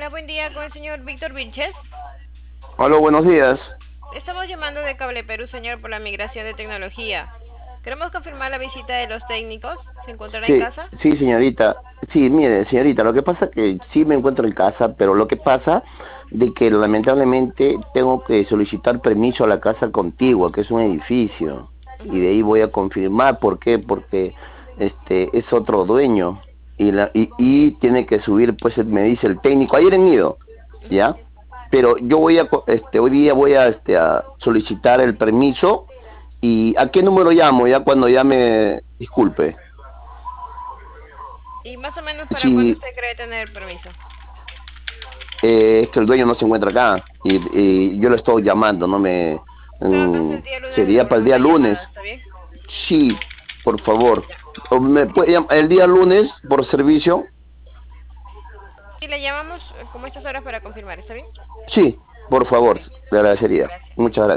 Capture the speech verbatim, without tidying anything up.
Hola, buen día con el señor Víctor Vilches. Hola, buenos días. Estamos llamando de Cable Perú, señor, por la migración de tecnología. Queremos confirmar la visita de los técnicos. ¿Se encontrará en Sí, casa? sí, señorita. Sí, mire, señorita, lo que pasa es que sí me encuentro en casa, pero lo que pasa de que lamentablemente tengo que solicitar permiso a la casa contigua, que es un edificio, y de ahí voy a confirmar por qué, porque este es otro dueño y la y, y tiene que subir, pues me dice el técnico. Ayer han ido, ¿ya? Pero yo voy a co- este hoy día voy a este a solicitar el permiso. ¿Y a qué número llamo ya cuando ya me disculpe? ¿Y más o menos para cuándo Si usted cree tener permiso? eh, es que el dueño no se encuentra acá y, y yo lo estoy llamando, no me... Tal vez mm, el día lunes le sería para el devolvemos día la llamada, lunes. ¿está bien? Sí, por favor. O me puede llam- el día lunes por servicio. Y le llamamos eh, como estas horas para confirmar, ¿está bien? Sí, por Está favor, bien. le agradecería. Gracias. Muchas gracias.